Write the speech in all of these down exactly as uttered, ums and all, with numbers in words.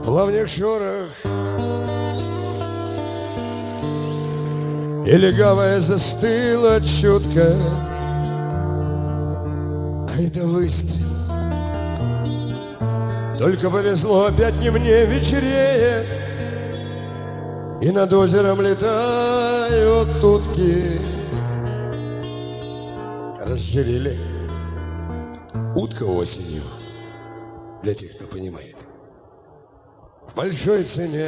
плавнях шорох, и легавая застыла чутко. Ай да выстрел! Только повезло, опять не мне вечереет, и над озером летают утки. Разжирели утка осенью, для тех, кто понимает, в большой цене.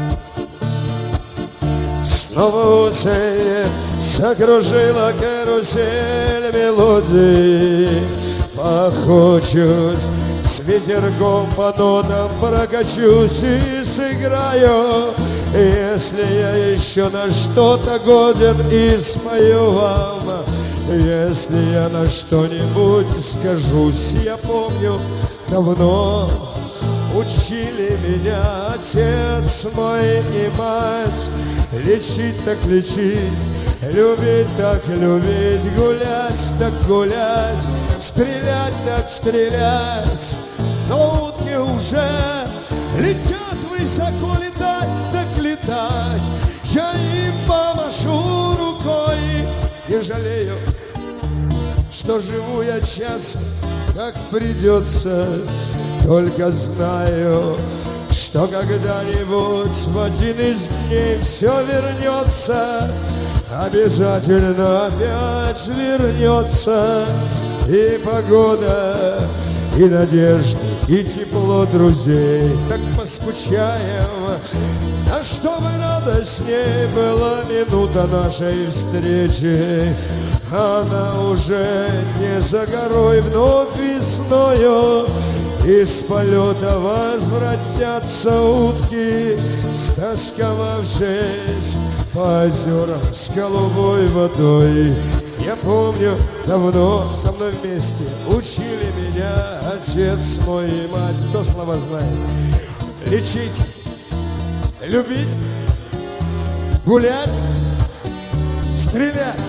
Снова осень закружила карусель мелодий. Похочусь с ветерком по нотам, прокачусь и сыграю. Если я еще на что-то годен, и спою вам. Если я на что-нибудь скажусь, я помню, давно учили меня отец мой и мать. Лечить так лечить, любить так любить, гулять так гулять, стрелять так стрелять. Но утки уже летят высоко, летать так летать. Я им помашу рукой и жалею, что живу я часто, как придется. Только знаю, что когда-нибудь в один из дней все вернется, обязательно опять вернется. И погода, и надежда, и тепло друзей. Так поскучаем, а чтобы радостней была минута нашей встречи. Она уже не за горой, вновь весною из полета возвратятся утки, стосковавшись по озерам с голубой водой. Я помню, давно со мной вместе учили меня отец мой и мать. Кто слова знает? Лечить, любить, гулять, стрелять.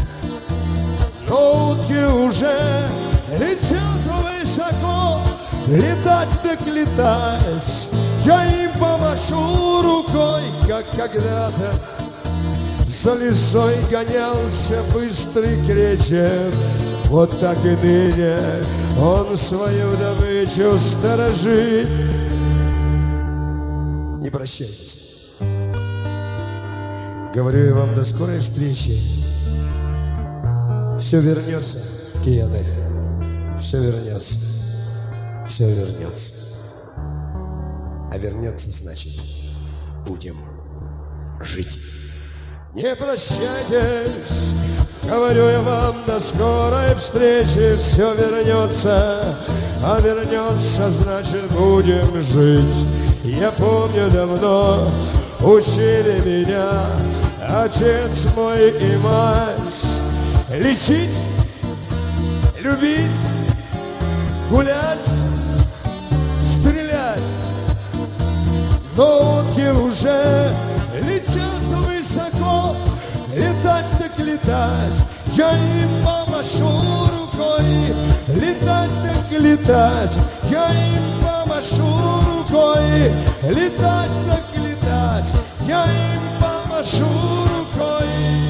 Но утки уже летят высоко, летать так летать. Я им помашу рукой, как когда-то за лесой гонялся быстрый кречет. Вот так и ныне он свою добычу сторожит. Не прощайтесь. Говорю я вам, до скорой встречи. Все вернется, Кияне, все вернется, все вернется. А вернется, значит, будем жить. Не прощайтесь, говорю я вам, до скорой встречи. Все вернется, а вернется, значит, будем жить. Я помню, давно учили меня отец мой и мать. Лечить, любить, гулять, стрелять. Но утки уже летят высоко, летать так летать. Я им помашу рукой, летать так летать. Я им помашу рукой, летать так летать. Я им помашу рукой.